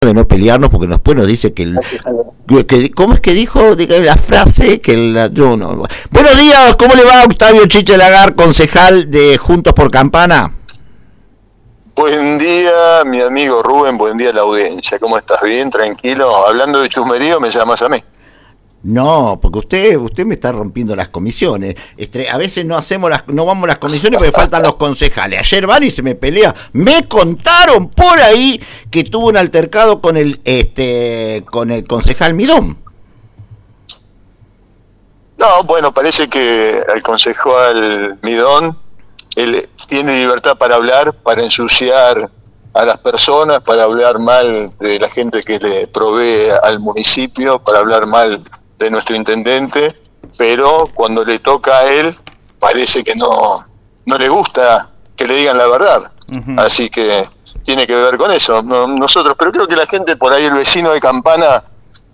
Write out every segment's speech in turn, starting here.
de no pelearnos, porque después nos dice ¿cómo es que dijo la frase? No. Buenos días, ¿cómo le va Octavio Chiche Lagar, concejal de Juntos por Campana? Buen día, mi amigo Rubén, buen día a la audiencia. ¿Cómo estás? ¿Bien? ¿Tranquilo? Hablando de chusmerío, me llamas a mí. No, porque usted me está rompiendo las comisiones. A veces no vamos a las comisiones porque faltan los concejales. Ayer van y se me pelea. Me contaron por ahí que tuvo un altercado con el concejal Midón. No, bueno, parece que el concejal Midón, él tiene libertad para hablar, para ensuciar a las personas, para hablar mal de la gente que le provee al municipio, para hablar mal de nuestro intendente, pero cuando le toca a él parece que no le gusta que le digan la verdad. Uh-huh. Así que tiene que ver con eso. Nosotros, pero creo que la gente por ahí, el vecino de Campana,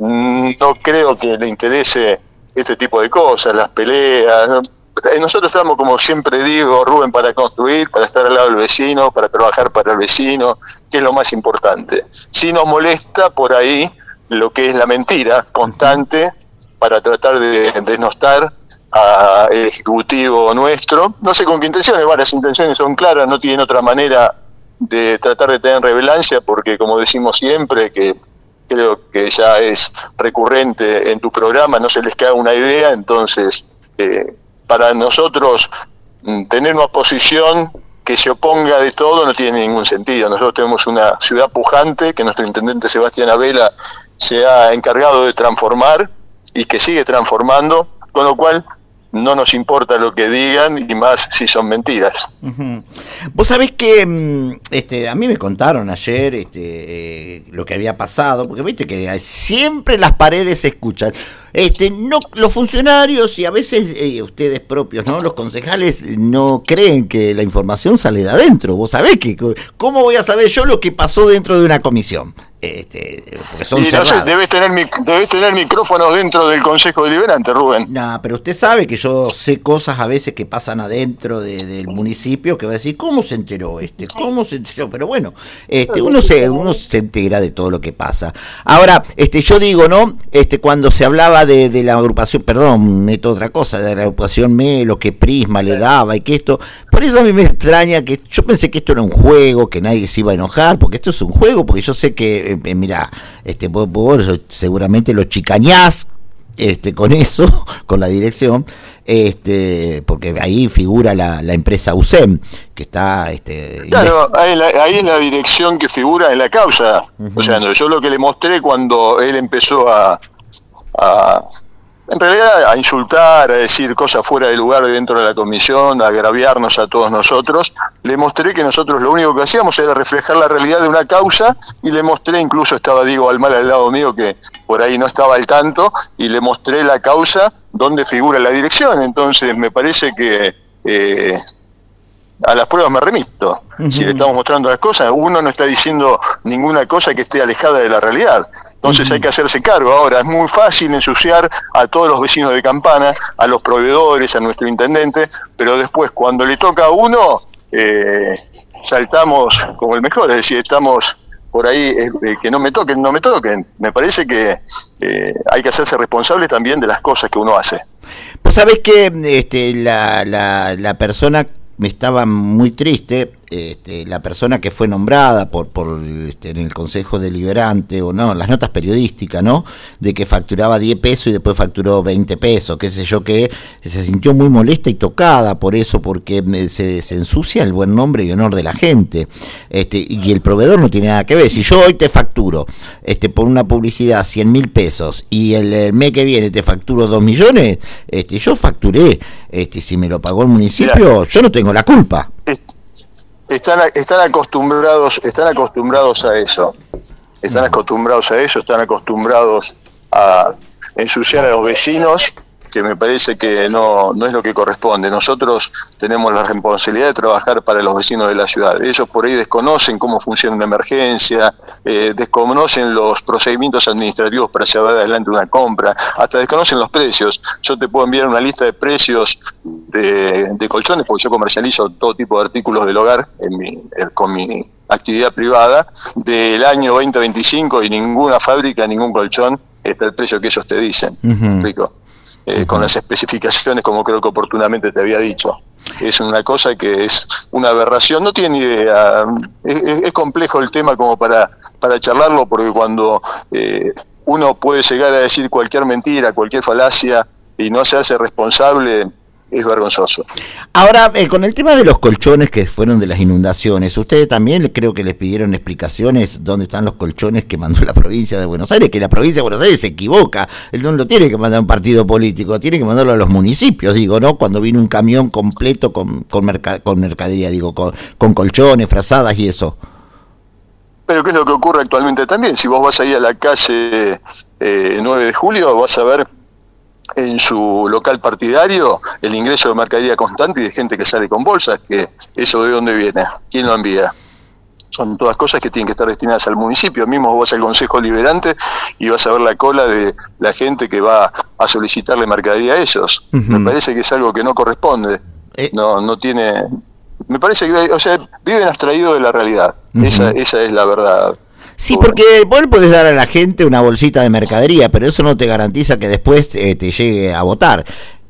no creo que le interese este tipo de cosas, las peleas. Nosotros estamos, como siempre digo, Rubén, para construir, para estar al lado del vecino, para trabajar para el vecino, que es lo más importante. Si nos molesta por ahí lo que es la mentira constante, para tratar de denostar al ejecutivo nuestro, no sé con qué intenciones, las intenciones son claras, no tienen otra manera de tratar de tener relevancia, porque como decimos siempre, que creo que ya es recurrente en tu programa, no se les cae una idea, entonces para nosotros tener una posición que se oponga de todo no tiene ningún sentido. Nosotros tenemos una ciudad pujante que nuestro intendente Sebastián Abela se ha encargado de transformar y que sigue transformando, con lo cual no nos importa lo que digan, y más si son mentiras. Uh-huh. Vos sabés que a mí me contaron ayer lo que había pasado, porque viste que siempre las paredes se escuchan. No, los funcionarios y a veces ustedes propios, ¿no? Los concejales no creen que la información sale de adentro. Vos sabés que ¿cómo voy a saber yo lo que pasó dentro de una comisión? Porque son cerrados. No sé, debes tener micrófonos dentro del Consejo Deliberante, Rubén. No, pero usted sabe que yo sé cosas a veces que pasan adentro del municipio, que va a decir, ¿cómo se enteró ¿Cómo se enteró? Pero bueno, uno se entera de todo lo que pasa. Ahora, yo digo, ¿no? Cuando se hablaba de la agrupación, perdón, meto otra cosa, de la agrupación Melo, que Prisma le daba y que esto, por eso a mí me extraña que yo pensé que esto era un juego, que nadie se iba a enojar, porque esto es un juego, porque yo sé que mira, vos seguramente lo chicañás con eso, con la dirección, porque ahí figura la empresa USEM, que está... Claro, ahí es la dirección que figura en la causa. Uh-huh. O sea, yo lo que le mostré cuando él empezó en realidad a insultar, a decir cosas fuera de lugar dentro de la comisión, a agraviarnos a todos nosotros, le mostré que nosotros lo único que hacíamos era reflejar la realidad de una causa, y le mostré, incluso estaba Diego Almal al lado mío, que por ahí no estaba al tanto, y le mostré la causa donde figura la dirección. Entonces me parece que a las pruebas me remito. Uh-huh. Si le estamos mostrando las cosas, uno no está diciendo ninguna cosa que esté alejada de la realidad. Entonces hay que hacerse cargo. Ahora, es muy fácil ensuciar a todos los vecinos de Campana, a los proveedores, a nuestro intendente, pero después, cuando le toca a uno, saltamos como el mejor, es decir, estamos por ahí, que no me toquen. Me parece que hay que hacerse responsable también de las cosas que uno hace. Pues sabés que la persona me estaba muy triste, la persona que fue nombrada por en el Consejo Deliberante, o no, las notas periodísticas, ¿no? De que facturaba 10 pesos y después facturó 20 pesos, qué sé yo, que se sintió muy molesta y tocada por eso, porque se ensucia el buen nombre y honor de la gente, y el proveedor no tiene nada que ver. Si yo hoy te facturo por una publicidad 100.000 pesos y el mes que viene te facturo 2 millones, yo facturé, si me lo pagó el municipio, mirá, yo no tengo la culpa. Están acostumbrados a eso. Están acostumbrados a ensuciar a los vecinos, que me parece que no es lo que corresponde. Nosotros tenemos la responsabilidad de trabajar para los vecinos de la ciudad. Ellos por ahí desconocen cómo funciona una emergencia, desconocen los procedimientos administrativos para llevar adelante una compra, hasta desconocen los precios. Yo te puedo enviar una lista de precios de colchones, porque yo comercializo todo tipo de artículos del hogar con mi actividad privada, del año 2025 y ninguna fábrica, ningún colchón está el precio que ellos te dicen. ¿Me explico? Con las especificaciones como creo que oportunamente te había dicho. Es una cosa que es una aberración, no tiene idea, es complejo el tema como para charlarlo, porque cuando uno puede llegar a decir cualquier mentira, cualquier falacia y no hacerse responsable, es vergonzoso. Ahora, con el tema de los colchones que fueron de las inundaciones, ustedes también creo que les pidieron explicaciones dónde están los colchones que mandó la provincia de Buenos Aires, que la provincia de Buenos Aires se equivoca, él no lo tiene que mandar a un partido político, tiene que mandarlo a los municipios, digo, ¿no? Cuando viene un camión completo con mercadería, digo, con colchones, frazadas y eso. Pero ¿qué es lo que ocurre actualmente también? Si vos vas ahí a la calle 9 de julio, vas a ver en su local partidario el ingreso de mercadería constante y de gente que sale con bolsas, que eso de dónde viene, quién lo envía. Son todas cosas que tienen que estar destinadas al municipio. Mismo vos vas al Consejo Liberante y vas a ver la cola de la gente que va a solicitarle mercadería a ellos. Me parece que es algo que no corresponde. No tiene... Me parece que, o sea, viven abstraídos de la realidad. Esa es la verdad. Sí, porque vos le podés dar a la gente una bolsita de mercadería, pero eso no te garantiza que después te llegue a votar.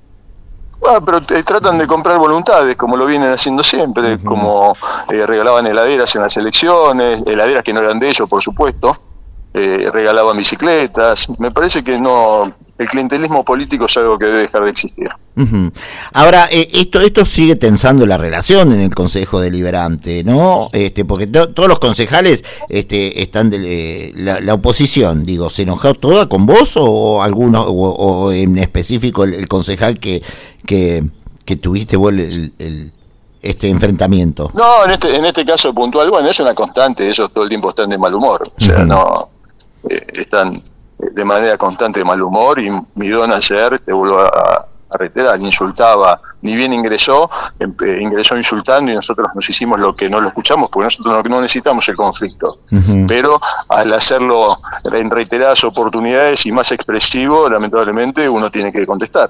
Pero tratan de comprar voluntades, como lo vienen haciendo siempre, como regalaban heladeras en las elecciones, heladeras que no eran de ellos, por supuesto, regalaban bicicletas. Me parece que no, el clientelismo político es algo que debe dejar de existir. Ahora, esto sigue tensando la relación en el Consejo Deliberante, ¿no? Porque todos los concejales están de la oposición, digo, ¿se enojó toda con vos o alguno o en específico el concejal que tuviste vos este enfrentamiento? No, en este caso puntual, bueno, es una constante, ellos todo el tiempo están de mal humor, o sea, no están de manera constante de mal humor, y Midón ayer, te vuelvo a reiterar, insultaba, ni bien ingresó insultando, y nosotros nos hicimos lo que no lo escuchamos, porque nosotros no necesitamos el conflicto, pero al hacerlo en reiteradas oportunidades y más expresivo, lamentablemente uno tiene que contestar.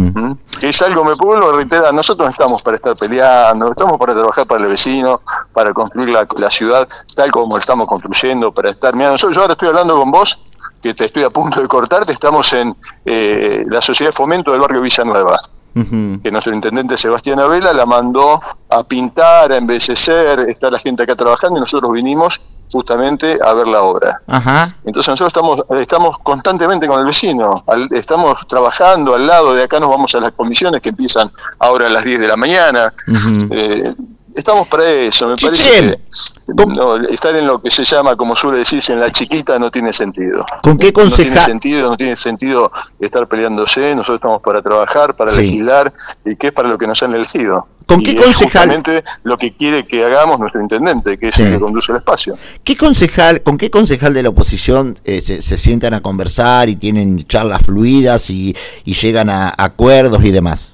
Es algo, me puedo reiterar, nosotros no estamos para estar peleando, estamos para trabajar para el vecino, para construir la ciudad tal como la estamos construyendo, para estar, mira, yo ahora estoy hablando con vos, que te estoy a punto de cortarte, estamos en la Sociedad de Fomento del barrio Villanueva, que nuestro intendente Sebastián Abela la mandó a pintar, a embellecer, está la gente acá trabajando y nosotros vinimos justamente a ver la obra. Entonces nosotros estamos constantemente con el vecino, estamos trabajando al lado, de acá nos vamos a las comisiones que empiezan ahora a las 10 de la mañana. Estamos para eso, me parece que estar en lo que se llama, como suele decirse, en la chiquita no tiene sentido. ¿Con qué concejal? No tiene sentido estar peleándose, nosotros estamos para trabajar, para legislar, y que es para lo que nos han elegido. ¿Con qué concejal? Justamente lo que quiere que hagamos nuestro intendente, que es el que conduce el espacio. ¿Con qué concejal de la oposición se sientan a conversar y tienen charlas fluidas y llegan a acuerdos y demás?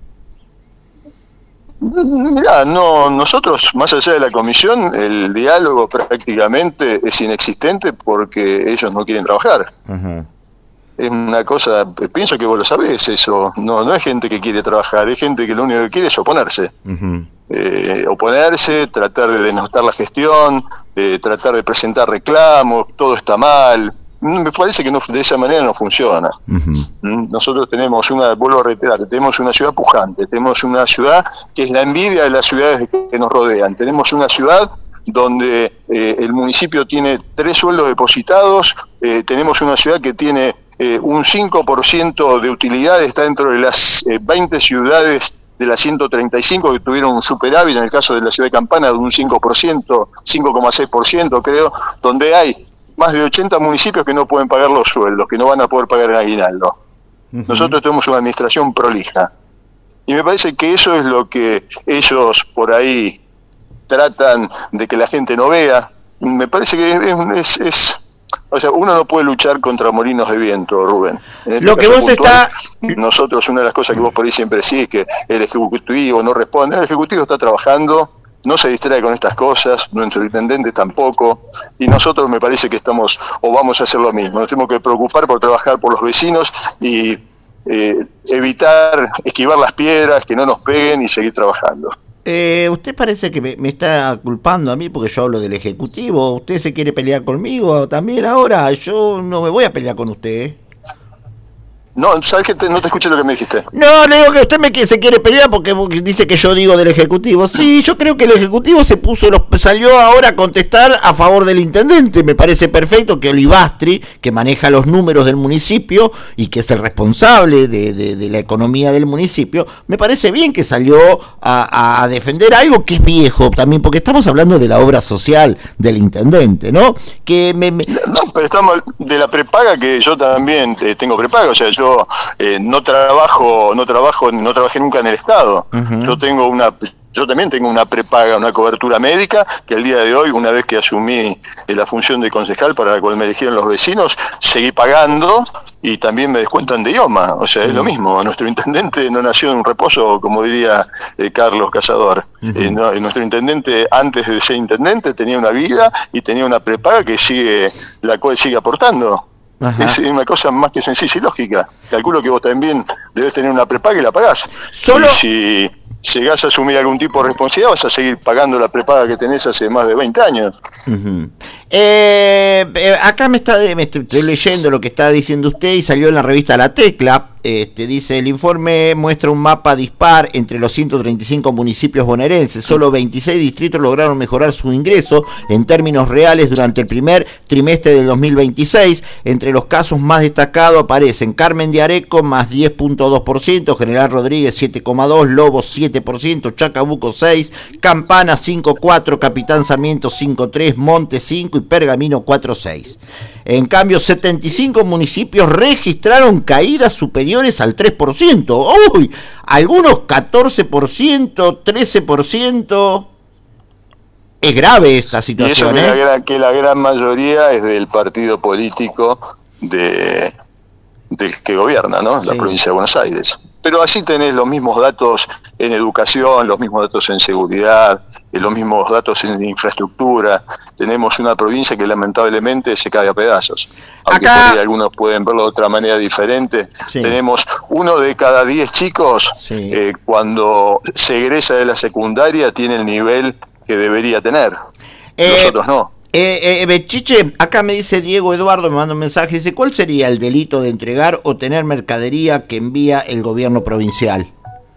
Mirá, no, nosotros, más allá de la comisión, el diálogo prácticamente es inexistente porque ellos no quieren trabajar. Es una cosa, pienso que vos lo sabés, eso, no es gente que quiere trabajar, es gente que lo único que quiere es oponerse. Oponerse, tratar de denotar la gestión, tratar de presentar reclamos, todo está mal. Me parece que de esa manera no funciona. Nosotros tenemos vuelvo a reiterar, tenemos una ciudad pujante, tenemos una ciudad que es la envidia de las ciudades que nos rodean, tenemos una ciudad donde el municipio tiene 3 sueldos depositados, tenemos una ciudad que tiene un 5% de utilidad, está dentro de las 20 ciudades de las 135 que tuvieron un superávit, en el caso de la ciudad de Campana, de un 5%, 5,6% creo, donde hay más de 80 municipios que no pueden pagar los sueldos, que no van a poder pagar el aguinaldo. Nosotros tenemos una administración prolija. Y me parece que eso es lo que ellos por ahí tratan de que la gente no vea. Me parece que o sea, uno no puede luchar contra molinos de viento, Rubén. Lo que vos puntual, nosotros, una de las cosas que vos por ahí siempre decís es que el Ejecutivo no responde. El Ejecutivo está trabajando, no se distrae con estas cosas, nuestro intendente tampoco, y nosotros me parece que estamos, o vamos a hacer lo mismo, nos tenemos que preocupar por trabajar por los vecinos y evitar esquivar las piedras, que no nos peguen y seguir trabajando. Usted parece que me está culpando a mí porque yo hablo del Ejecutivo. ¿Usted se quiere pelear conmigo también ahora? Yo no me voy a pelear con usted, ¿eh? No, ¿sabes que no te escuché lo que me dijiste? No, le digo que usted se quiere pelear porque dice que yo digo del Ejecutivo. Sí, yo creo que el Ejecutivo salió ahora a contestar a favor del intendente. Me parece perfecto que Olivastri, que maneja los números del municipio y que es el responsable de la economía del municipio, me parece bien que salió a defender algo que es viejo también, porque estamos hablando de la obra social del intendente, ¿no? No, pero estamos de la prepaga, que yo también tengo prepaga, o sea, yo no trabajé nunca en el Estado. Uh-huh. Yo también tengo una prepaga, una cobertura médica, que el día de hoy, una vez que asumí la función de concejal para la cual me eligieron los vecinos, seguí pagando y también me descuentan de IOMA. O sea, sí. Es lo mismo. Nuestro intendente no nació en un reposo, como diría Carlos Cazador. Uh-huh. Nuestro intendente, antes de ser intendente, tenía una vida y tenía una prepaga la cual sigue aportando. Ajá. Es una cosa más que sencilla y lógica. Calculo que vos también debes tener una prepaga y la pagás. Solo... Y si llegás a asumir algún tipo de responsabilidad, vas a seguir pagando la prepaga que tenés hace más de 20 años. Uh-huh. Acá estoy leyendo lo que está diciendo usted y salió en la revista La Tecla. Dice, el informe muestra un mapa dispar entre los 135 municipios bonaerenses. Solo 26 distritos lograron mejorar su ingreso en términos reales durante el primer trimestre del 2026. Entre los casos más destacados aparecen Carmen de Areco más 10.2%, General Rodríguez 7.2%, Lobos 7%, Chacabuco 6%, Campana 5.4%, Capitán Sarmiento 5.3%, Monte 5% y Pergamino 4.6%. En cambio, 75 municipios registraron caídas superiores al 3%. ¡Uy! Algunos 14%, 13%. Es grave esta situación. Y eso que la gran mayoría es del partido político del que gobierna, ¿no? Sí. La provincia de Buenos Aires. Pero así tenés los mismos datos en educación, los mismos datos en seguridad, los mismos datos en infraestructura. Tenemos una provincia que lamentablemente se cae a pedazos. Aunque por ahí algunos pueden verlo de otra manera diferente. Sí. Tenemos 1 de cada 10 chicos, sí. Cuando se egresa de la secundaria tiene el nivel que debería tener. Nosotros no. Chiche, acá me dice Diego Eduardo, me manda un mensaje, dice, ¿cuál sería el delito de entregar o tener mercadería que envía el gobierno provincial?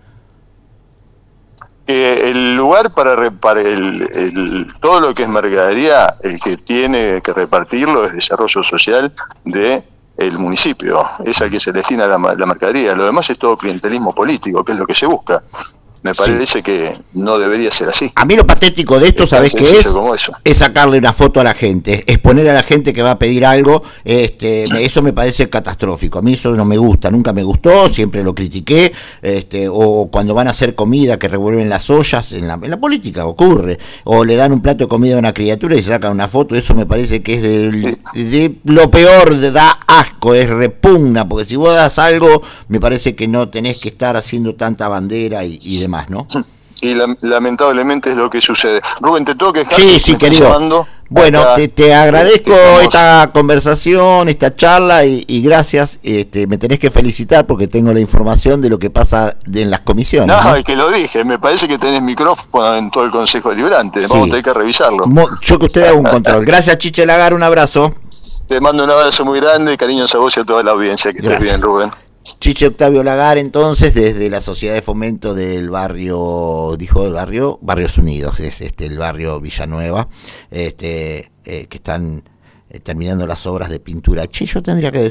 El lugar para todo lo que es mercadería, el que tiene que repartirlo es desarrollo social del municipio, es al que se destina la mercadería. Lo demás es todo clientelismo político, que es lo que se busca. Me parece que no debería ser así. A mí lo patético de esto, ¿sabés qué es? Es sacarle una foto a la gente, exponer a la gente que va a pedir algo. Eso me parece catastrófico. A mí eso no me gusta, nunca me gustó, siempre lo critiqué. O cuando van a hacer comida que revuelven las ollas, en la política ocurre. O le dan un plato de comida a una criatura y se sacan una foto. Eso me parece que es de lo peor, da asco, es repugna. Porque si vos das algo, me parece que no tenés que estar haciendo tanta bandera y demás. ¿No? Y lamentablemente es lo que sucede. Rubén, te tengo que dejar. Sí, querido. Bueno, te agradezco esta conversación, esta charla y gracias. Me tenés que felicitar porque tengo la información de lo que pasa en las comisiones. No, es que lo dije. Me parece que tenés micrófono en todo el Consejo Deliberante. Vamos a tener que revisarlo. Yo que usted haga un control. Gracias, Chiche Lagar. Un abrazo. Te mando un abrazo muy grande. Cariños a vos y a toda la audiencia. Que estés bien, Rubén. Chiche Octavio Lagar, entonces, desde la Sociedad de Fomento del barrio, Barrios Unidos, es el barrio Villanueva, que están terminando las obras de pintura. Che, yo tendría que